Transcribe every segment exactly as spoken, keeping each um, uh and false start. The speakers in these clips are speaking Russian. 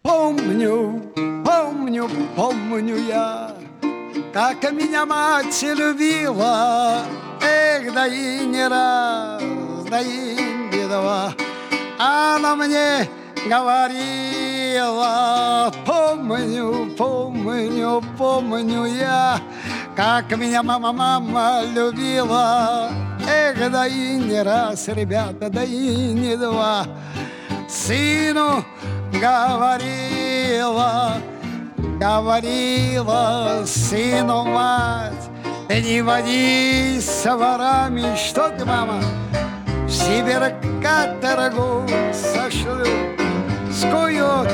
Помню, помню, помню я, как меня мать любила. Эх, да и не раз, да и не два. Она мне говорила: помню, помню, помню я, как меня мама, мама любила. Эх, да и не раз, ребята, да и не два. Сыну говорила, говорила сыну мать: ты не водись с ворами. Что ты, мама? В Сибирь каторгу сошлю, скуют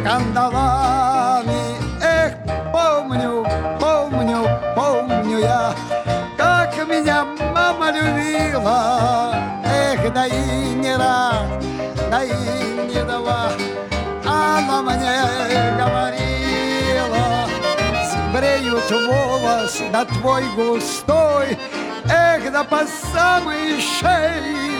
кандалами. Эх, помню, помню, помню я, как меня мама любила. Эх, да и не раз, да и не два. Она мне говорила: сбреют волос, да твой густой, эх, да по самой шее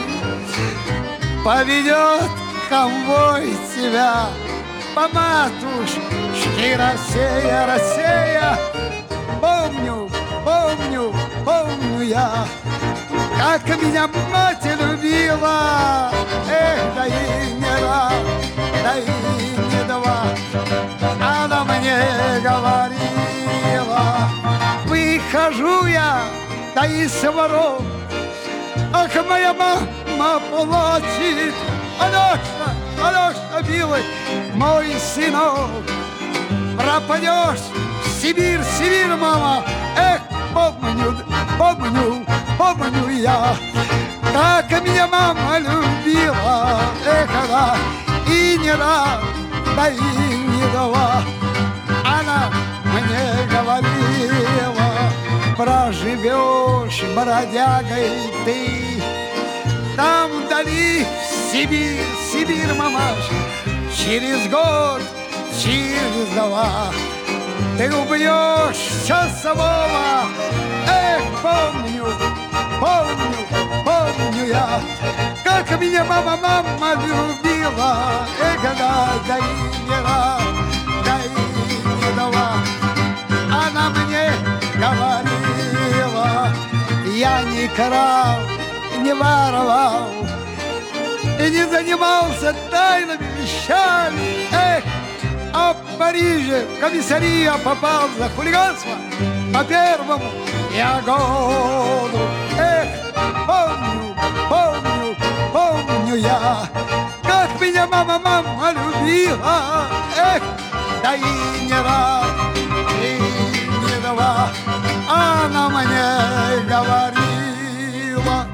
поведет конвой тебя по матушке Россия, Россия. Помню, помню, помню я, как меня мать любила. Эх, да и не раз, да и не два. Она мне говорила: выхожу я, да и с ворот. Ах, моя мама плачет: Алёша, Алёша, милый мой сынок, пропадешь в Сибирь, Сибирь, мама. Эх, помню, помню, помню я, как меня мама любила. Эх, она и не раз, да и не два. Она мне говорила: проживешь бродягой ты там вдали, в Сибирь, Сибирь, мамаша, через год, через два ты убьешь часового. Эх, помню, помню, помню я, как меня мама, мама любила. Эх, да, да и не раз, да и не два. Она мне говорила: я не крал, не воровал и не занимался тайными вещами. Эх, а в Париже в комиссария попал за хулиганство по первому я году. Эх, помню, помню, помню я, как меня мама, мама любила. Эх, да и не раз, и не два. Она мне говорила: